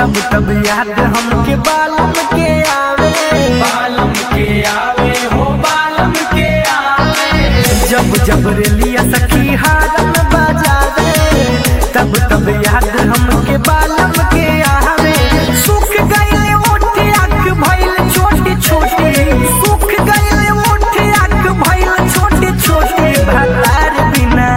तब याद हमके बालम के आवे, बालम के आवे हो बालम के आवे। जब रेलिया सखी हारन बजावे, तब याद हमके बालम के आवे। सूख गइले ओठ आँख भइल छोटी छोटी, सूख गइले ओठ आँख भइल छोटी छोटी। भतार बिना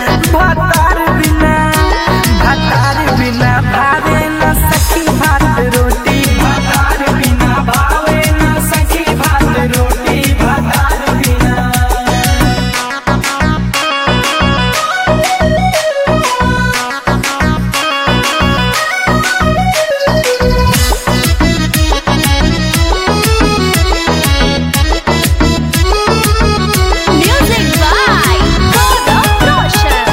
भावे न सखी भात रोटी, भतार बिना भावे न सखी भात रोटी, भतार बिना। Music by Gaurav Roshan.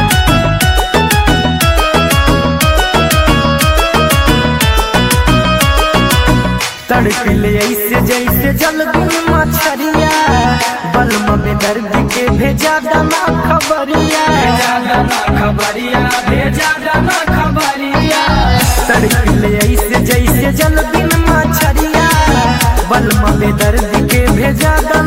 तड़पिले ऐसे जैसे जल बिन मछरिया, बलम में दर्द के भेजा दमा खबरिया। भेजा दना खबरिया, भेजा दना खबरिया। तड़पिले ऐसे जैसे जल बिन मछरिया, बलम में दर्द के भेजा दमा